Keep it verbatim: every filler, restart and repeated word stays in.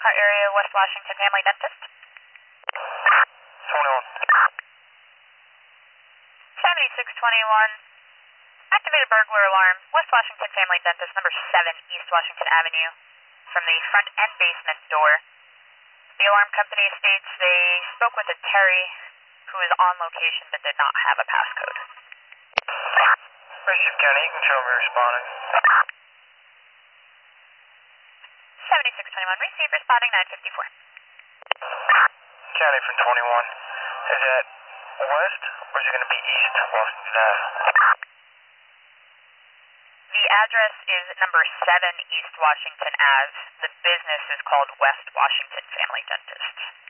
Elkhart area, West Washington Family Dentist. twenty-one. seventy-six twenty-one. Activated burglar alarm, West Washington Family Dentist, number seven, East Washington Avenue, from the front and basement door. The alarm company states they spoke with a Terry who is on location but did not have a passcode. Richard County, you can show me responding. seventy-six twenty-one, receive responding nine fifty-four. County from twenty-one. Is that west or is it going to be east Washington Ave? The address is number seven East Washington Ave. The business is called West Washington Family Dentist.